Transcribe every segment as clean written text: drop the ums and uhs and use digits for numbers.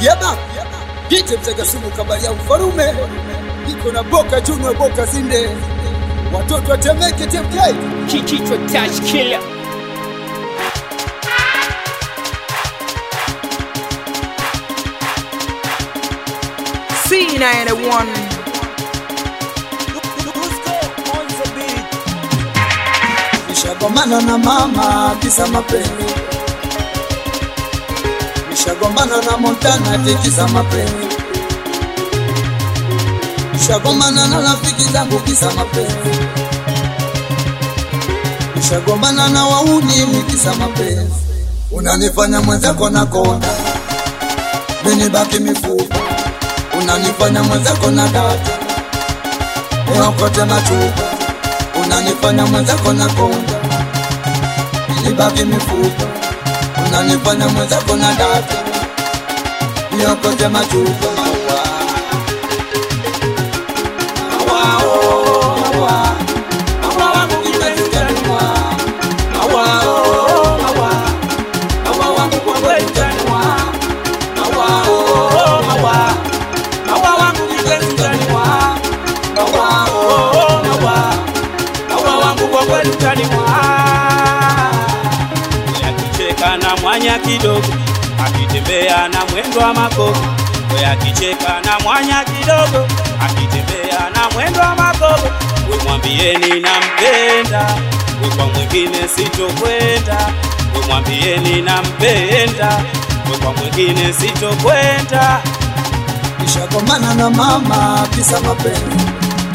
Yeba Gite mtega sumu kabali ya ufarume. Niko na Boka Junior Boka Zinde. Watoto wa Temeke TMK. Kichwa touch killer. C91 Nishagombana na mama kisa mapenzi. Nishagombana na Montana kisa mapenzi. Nishagombana na rafiki zangu kisa mapenzi. Nishagombana na wauni kisa mapenzi. Unanifanya mwenzako na konda, mimi baki mifupa. Unanifanya mwenzako na data, unakote machupa. Unanifanya mwenzako na konda, mimi baki mifupa. Unanifanya mwenzako na data, unakote machupa. Akicheka na mwanya kidogo, akitembea na mwendo wa makogo. Akicheka na mwanya kidogo, akitembea na mwendo wa makogo. We mwambieni nampenda, we kwa mwingine sitokwenda. We mwambieni nampenda, we kwa mwingine sitokwenda. Nishagombana na mama kisa mapenzi.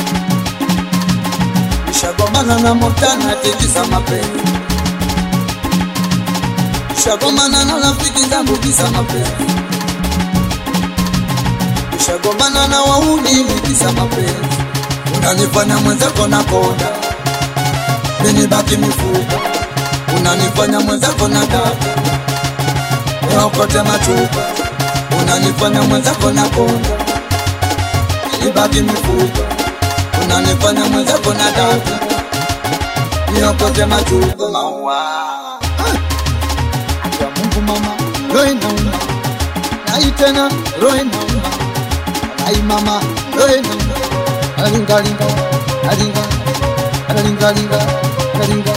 Nishagombana na Montana kisa mapenzi. Nishagombana na rafiki zangu kisa mapenzi. Nishagombana na wauni kisa mapenzi. Unanifanya mwenzako na konda, mimi baki mifupa. Unanifanya mwenzako na data, unakote machupa. Unanifanya mwenzako na konda, mimi baki mifupa. Unanifanya mwenzako na data, unakote machupa. Maua kwa Mungu mama, roho inauma. Nai tena roho inauma. Nai mama, roho inauma. Alinga linga, alinga, alinga linga, alinga.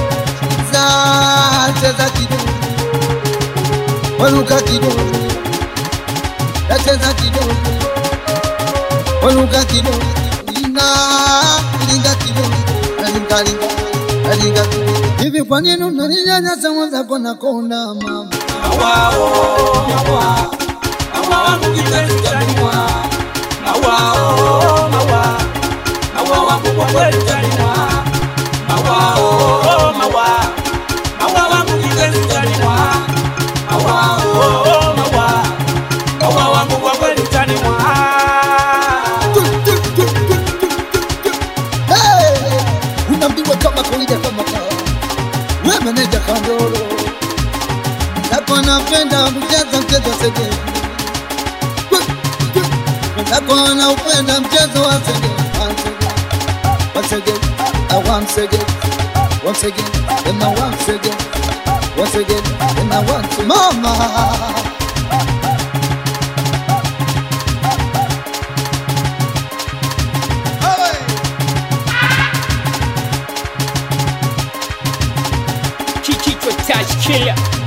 Cheza kidogo, waluka kidogo. Cheza kidogo, waluka kidogo. Linga kidogo, alinga linga, alinga. Hivi kwa nini unaninyanyasa mwenzako na konda mama? Wangu kipenzi utanimwa. Wangu kwa kweli utanimwa. Wangu kipenzi utanimwa. Wangu kwa kweli utanimwa. Unambiwa kama kawaida kama kawa. Wewe meneja Kandoro. Nako napenda mchezo sege. Nako napenda mchezo wa sege. Once again, once again, once again, and now once again, once again, and now once again. Mama. Kichwa touch killer.